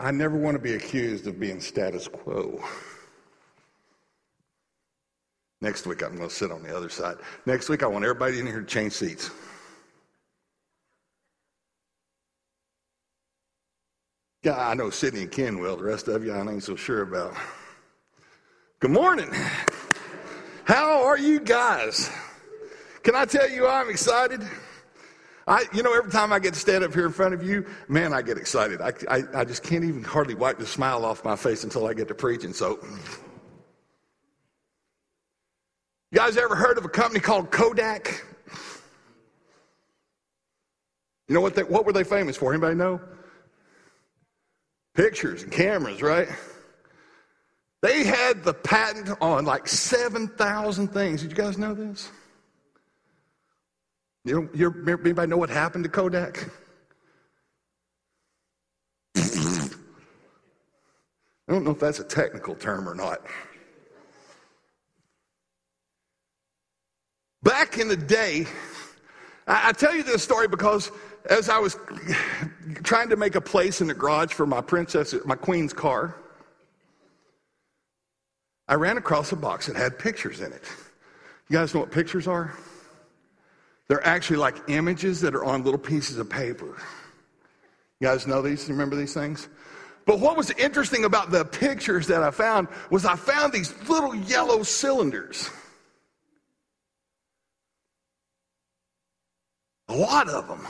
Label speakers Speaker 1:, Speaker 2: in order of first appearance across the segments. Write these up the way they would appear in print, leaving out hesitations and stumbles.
Speaker 1: I never want to be accused of being status quo. Next week, I'm going to sit on the other side. Next week, I want everybody in here to change seats. Yeah, I know Sydney and Ken will. The rest of you, I ain't so sure about. Good morning. How are you guys? Can I tell you I'm excited? Every time I get to stand up here in front of you, man, I get excited. I just can't even hardly wipe the smile off my face until I get to preaching. So, you guys ever heard of a company called Kodak? You know what were they famous for? Anybody know? Pictures and cameras, right? They had the patent on like 7,000 things. Did you guys know this? Anybody know what happened to Kodak? I don't know if that's a technical term or not. Back in the day, I tell you this story because as I was trying to make a place in the garage for my queen's car, I ran across a box that had pictures in it. You guys know what pictures are? They're actually like images that are on little pieces of paper. You guys know these? Remember these things? But what was interesting about the pictures that I found was I found these little yellow cylinders. A lot of them.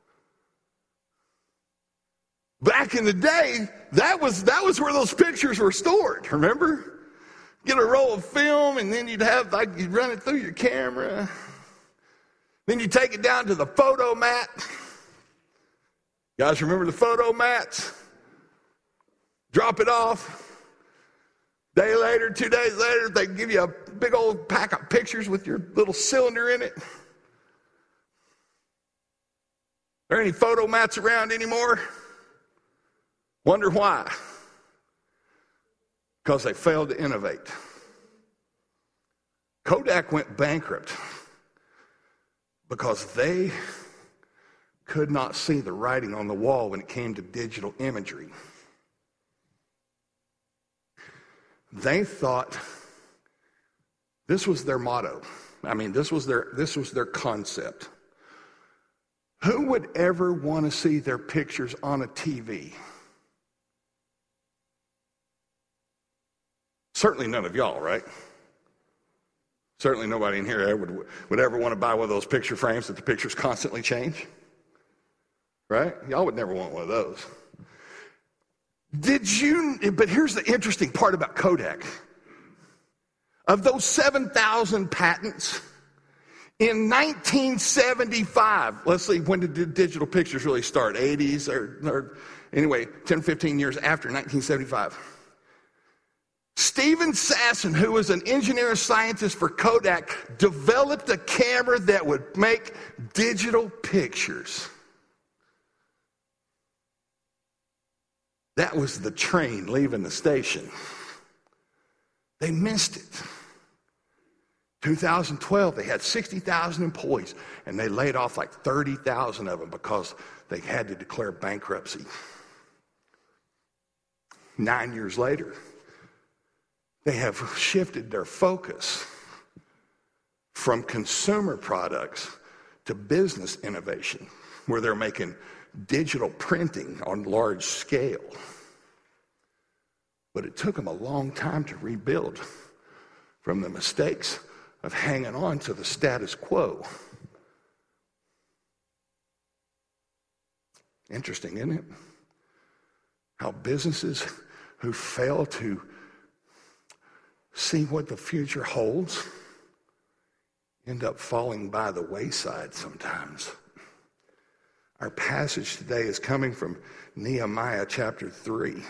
Speaker 1: Back in the day, that was where those pictures were stored, remember? Get a roll of film and then you'd run it through your camera. Then you take it down to the photo mat. You guys remember the photo mats? Drop it off. Day later, 2 days later, they give you a big old pack of pictures with your little cylinder in it. Are there any photo mats around anymore? Wonder why? Because they failed to innovate. Kodak went bankrupt because they could not see the writing on the wall when it came to digital imagery. They thought this was their motto. This was their concept. Who would ever want to see their pictures on a TV? Certainly none of y'all, right? Certainly nobody in here would ever want to buy one of those picture frames that the pictures constantly change. Right? Y'all would never want one of those. But here's the interesting part about Kodak. Of those 7,000 patents, in 1975, let's see, when did digital pictures really start? 80s or anyway, 10, 15 years after 1975. Steven Sasson, who was an engineer scientist for Kodak, developed a camera that would make digital pictures. That was the train leaving the station. They missed it. 2012, they had 60,000 employees, and they laid off like 30,000 of them because they had to declare bankruptcy. 9 years later, they have shifted their focus from consumer products to business innovation, where they're making digital printing on large scale. But it took them a long time to rebuild from the mistakes of hanging on to the status quo. Interesting, isn't it? How businesses who fail to see what the future holds end up falling by the wayside sometimes. Our passage today is coming from Nehemiah chapter 3.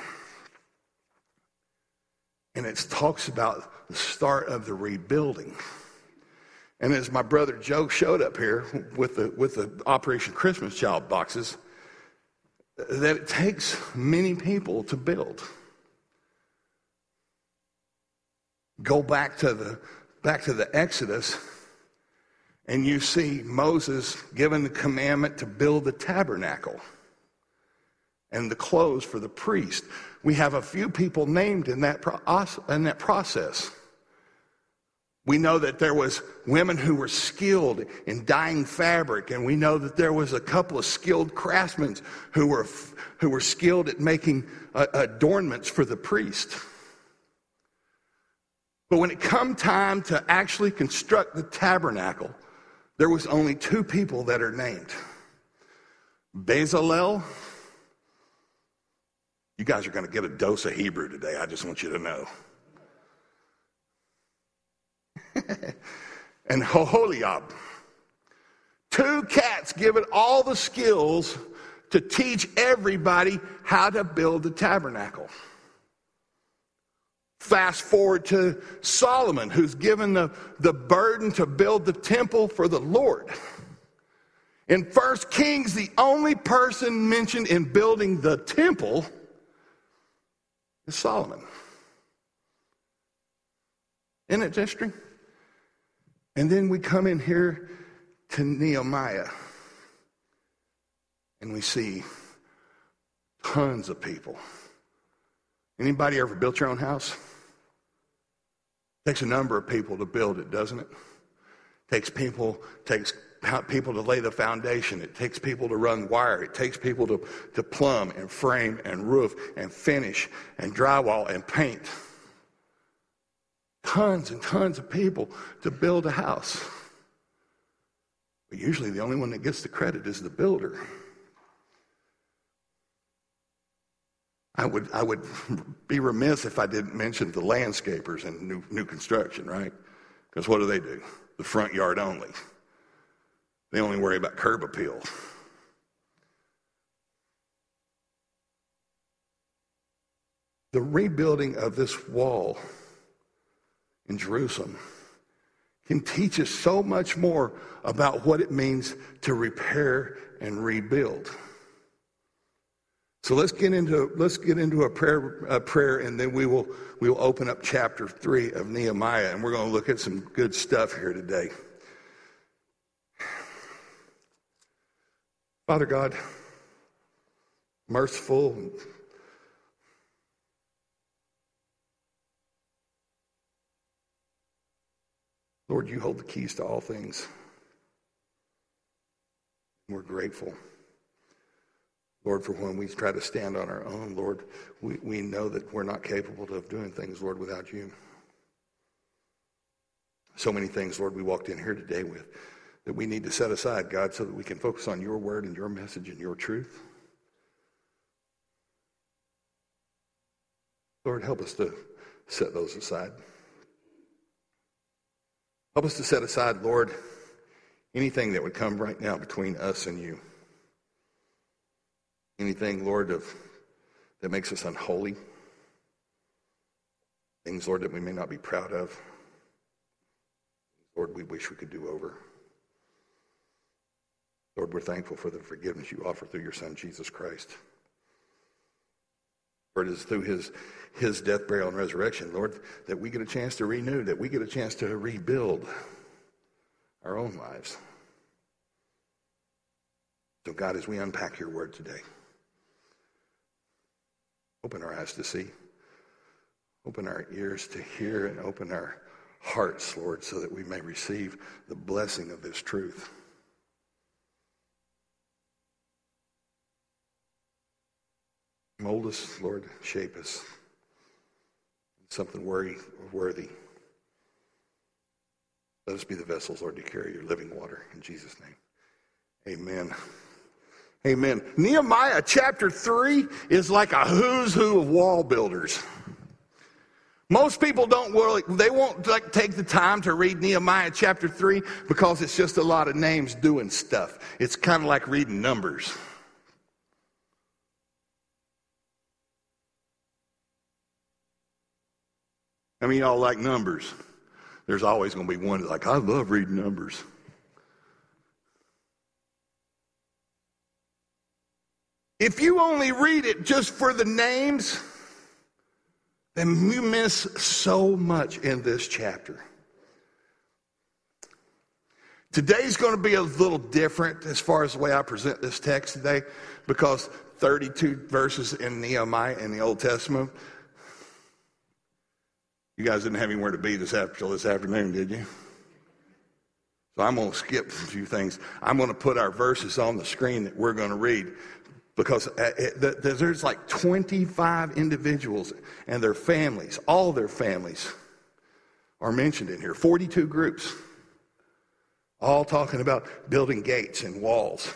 Speaker 1: And it talks about the start of the rebuilding. And as my brother Joe showed up here with the Operation Christmas Child boxes, that it takes many people to build. Go back to the Exodus, and you see Moses given the commandment to build the tabernacle. and the clothes for the priest. We have a few people named in that process. We know that there was women who were skilled in dyeing fabric, and we know that there was a couple of skilled craftsmen who were skilled at making adornments for the priest. But when it come time to actually construct the tabernacle, there was only two people that are named. Bezalel. You guys are going to get a dose of Hebrew today. I just want you to know. And Oholiab. Two cats given all the skills to teach everybody how to build the tabernacle. Fast forward to Solomon, who's given the burden to build the temple for the Lord. In 1 Kings, the only person mentioned in building the temple is Solomon. Isn't it interesting? And then we come in here to Nehemiah, and we see tons of people. Anybody ever built your own house? Takes a number of people to build it, doesn't it? Takes people to lay the foundation. It takes people to run wire. It takes people to plumb and frame and roof and finish and drywall and paint. Tons and tons of people to build a house. But usually the only one that gets the credit is the builder. I would be remiss if I didn't mention the landscapers in new construction, right? Because what do? The front yard only. They only worry about curb appeal. The rebuilding of this wall in Jerusalem can teach us so much more about what it means to repair and rebuild. So let's get into a prayer, and then we will open up chapter 3 of Nehemiah, and we're going to look at some good stuff here today. Father God, merciful, Lord, you hold the keys to all things. We're grateful. Lord, for when we try to stand on our own, Lord, we know that we're not capable of doing things, Lord, without you. So many things, Lord, we walked in here today with that we need to set aside, God, so that we can focus on your word and your message and your truth. Lord, help us to set those aside. Help us to set aside, Lord, anything that would come right now between us and you. Anything, Lord, that makes us unholy. Things, Lord, that we may not be proud of. Lord, we wish we could do over. Lord, we're thankful for the forgiveness you offer through your Son, Jesus Christ. Lord, it is through his death, burial, and resurrection, Lord, that we get a chance to renew, that we get a chance to rebuild our own lives. So, God, as we unpack your word today, open our eyes to see, open our ears to hear, and open our hearts, Lord, so that we may receive the blessing of this truth. Mold us, Lord, shape us. Something worthy. Let us be the vessels, Lord, to carry your living water. In Jesus' name, amen. Amen. Nehemiah chapter 3 is like a who's who of wall builders. Most people won't take the time to read Nehemiah chapter 3 because it's just a lot of names doing stuff. It's kind of like reading Numbers. I mean, y'all like Numbers. There's always going to be one that's like, I love reading Numbers. If you only read it just for the names, then you miss so much in this chapter. Today's going to be a little different as far as the way I present this text today, because 32 verses in Nehemiah in the Old Testament. You guys didn't have anywhere to be till this afternoon, did you? So I'm going to skip a few things. I'm going to put our verses on the screen that we're going to read, because there's like 25 individuals and their families, all their families are mentioned in here. 42 groups, all talking about building gates and walls.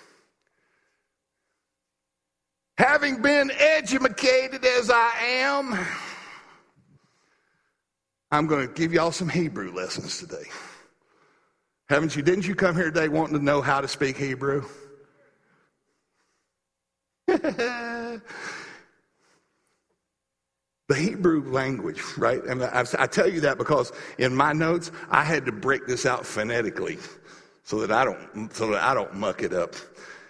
Speaker 1: Having been educated as I am, I'm going to give y'all some Hebrew lessons today. Didn't you come here today wanting to know how to speak Hebrew? The Hebrew language, right? And I tell you that because in my notes, I had to break this out phonetically so that I don't muck it up.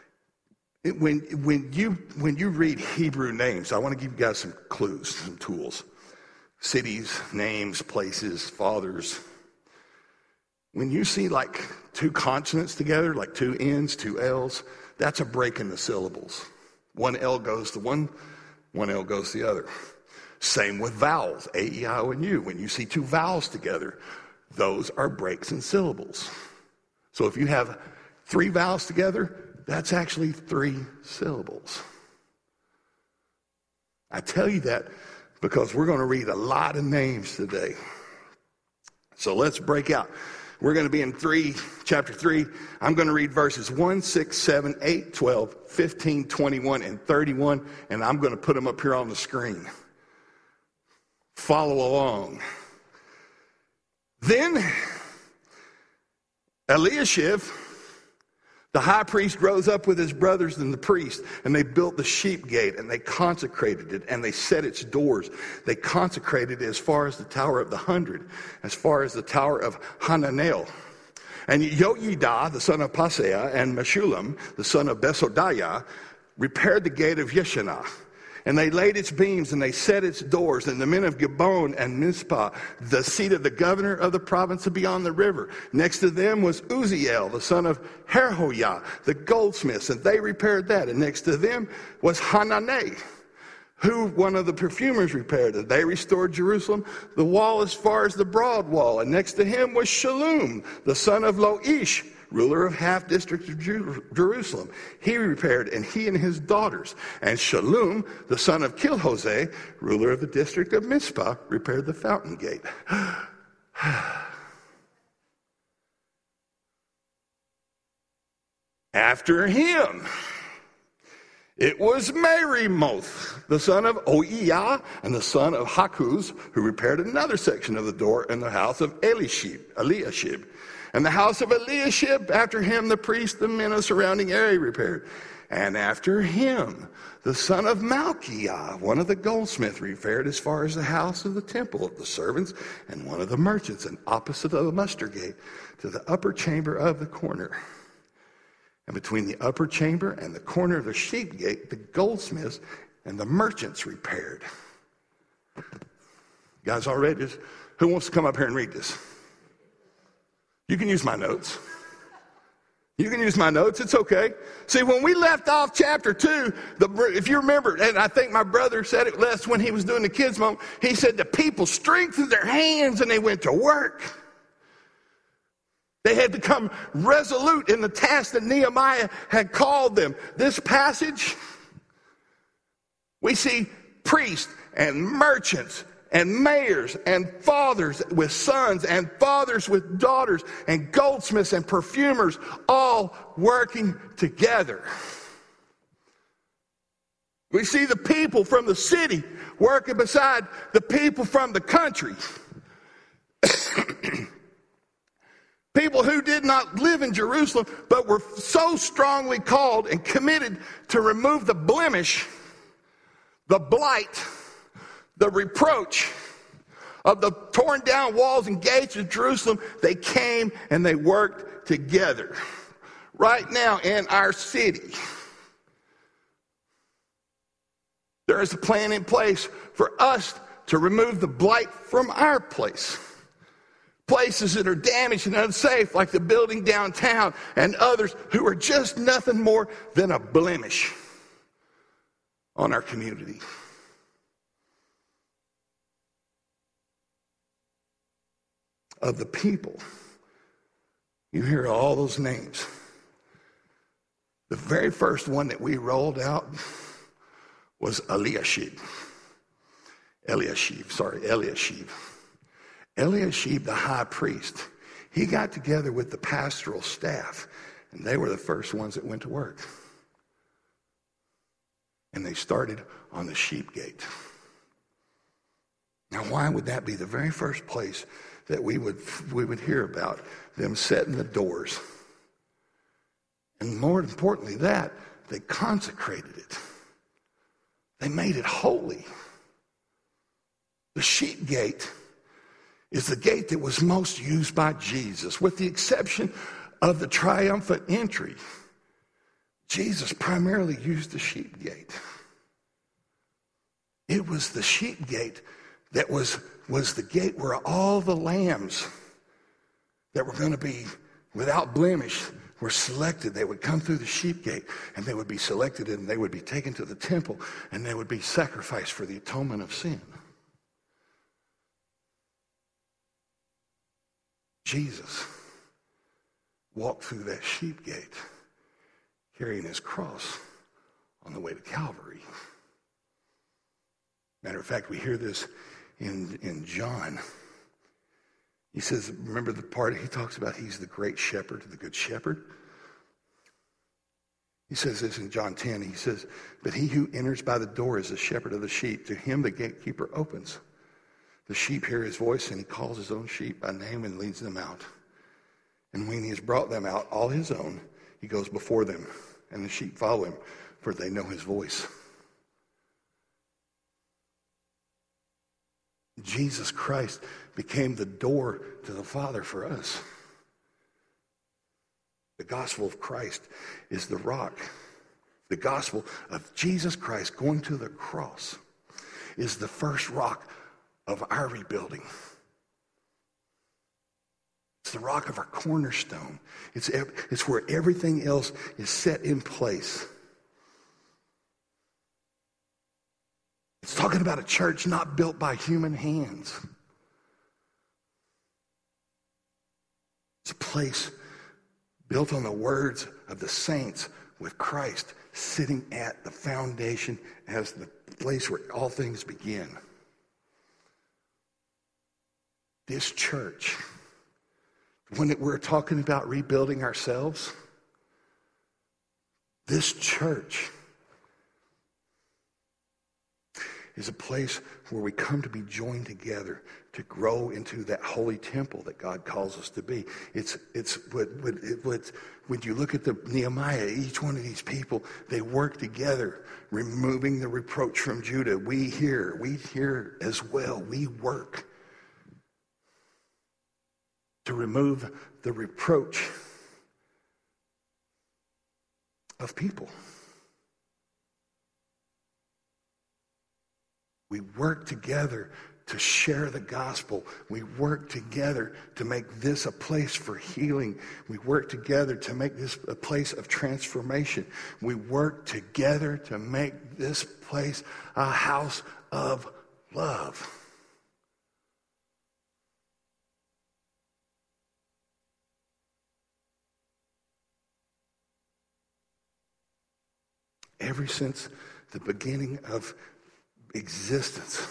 Speaker 1: When you read Hebrew names, I want to give you guys some clues, some tools. Cities, names, places, fathers. When you see like two consonants together, like two N's, two L's, that's a break in the syllables. One L goes to one L goes to the other. Same with vowels, A, E, I, O, and U. When you see two vowels together, those are breaks in syllables. So if you have three vowels together, that's actually 3 syllables. I tell you that because we're going to read a lot of names today. So let's break out. We're going to be in chapter 3. I'm going to read verses 1, 6, 7, 8, 12, 15, 21, and 31, and I'm going to put them up here on the screen. Follow along. Then Eliashib, the high priest, rose up with his brothers and the priest, and they built the sheep gate, and they consecrated it, and they set its doors. They consecrated it as far as the Tower of the 100, as far as the Tower of Hananel. And Yoiada, the son of Paseah, and Meshullam, the son of Besodiah, repaired the gate of Yeshanah. And they laid its beams, and they set its doors. And the men of Gibbon and Mizpah, the seat of the governor of the province of beyond the river. Next to them was Uzziel, the son of Harhoyah, the goldsmiths, and they repaired that. And next to them was Hananeh, who one of the perfumers repaired it. They restored Jerusalem, the wall as far as the broad wall. And next to him was Shallum, the son of Loish, ruler of half district of Jerusalem. He repaired, and he and his daughters. And Shallum, the son of Kilhoseh, ruler of the district of Mizpah, repaired the fountain gate. After him, it was Merimoth, the son of Oiah, and the son of Hakuz, who repaired another section of the door in the house of Eliashib. And the house of Eliashib, after him the priest, the men of the surrounding area repaired. And after him, the son of Malchiah, one of the goldsmiths, repaired as far as the house of the temple of the servants and one of the merchants, and opposite of the muster gate to the upper chamber of the corner. And between the upper chamber and the corner of the sheep gate, the goldsmiths and the merchants repaired. You guys all read this? Who wants to come up here and read this? You can use my notes. You can use my notes. It's okay. See, when we left off chapter 2, if you remember, and I think my brother said it last when he was doing the kids' moment, he said the people strengthened their hands and they went to work. They had become resolute in the task that Nehemiah had called them. This passage, we see priests and merchants and mayors and fathers with sons and fathers with daughters and goldsmiths and perfumers all working together. We see the people from the city working beside the people from the country. People who did not live in Jerusalem but were so strongly called and committed to remove the blemish, the blight, the reproach of the torn down walls and gates of Jerusalem. They came and they worked together. Right now in our city, there is a plan in place for us to remove the blight from our place. places that are damaged and unsafe, like the building downtown, and others who are just nothing more than a blemish on our community. Of the people, you hear all those names. The very first one that we rolled out was Eliashib. Eliashib, the high priest. He got together with the pastoral staff, and they were the first ones that went to work. And they started on the sheep gate. Now, why would that be the very first place that we would hear about them setting the doors? And more importantly, that they consecrated it. They made it holy. The sheep gate is the gate that was most used by Jesus, with the exception of the triumphant entry. Jesus primarily used the sheep gate. It was the sheep gate that was the gate where all the lambs that were going to be without blemish were selected. They would come through the sheep gate, and they would be selected, and they would be taken to the temple, and they would be sacrificed for the atonement of sin. Jesus walked through that sheep gate carrying his cross on the way to Calvary. Matter of fact, we hear this in John. He says, remember the part he talks about he's the great shepherd, the good shepherd? He says this in John 10. He says, but he who enters by the door is the shepherd of the sheep. To him the gatekeeper opens. The sheep hear his voice, and he calls his own sheep by name and leads them out. And when he has brought them out, all his own, he goes before them, and the sheep follow him, for they know his voice. Jesus Christ became the door to the Father for us. The gospel of Christ is the rock. The gospel of Jesus Christ going to the cross is the first rock of our rebuilding. It's the rock of our cornerstone. It's where everything else is set in place. It's talking about a church not built by human hands. It's a place built on the words of the saints, with Christ sitting at the foundation as the place where all things begin. This church, when we're talking about rebuilding ourselves, this church is a place where we come to be joined together to grow into that holy temple that God calls us to be. It's when you look at the Nehemiah, each one of these people, they work together, removing the reproach from Judah. We here as well, we work to remove the reproach of people. We work together to share the gospel. We work together to make this a place for healing. We work together to make this a place of transformation. We work together to make this place a house of love. Ever since the beginning of existence,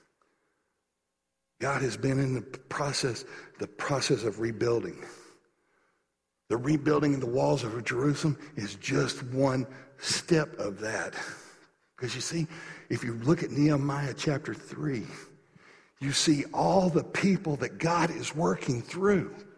Speaker 1: God has been in the process of rebuilding. The rebuilding of the walls of Jerusalem is just one step of that. Because you see, if you look at Nehemiah chapter 3, you see all the people that God is working through.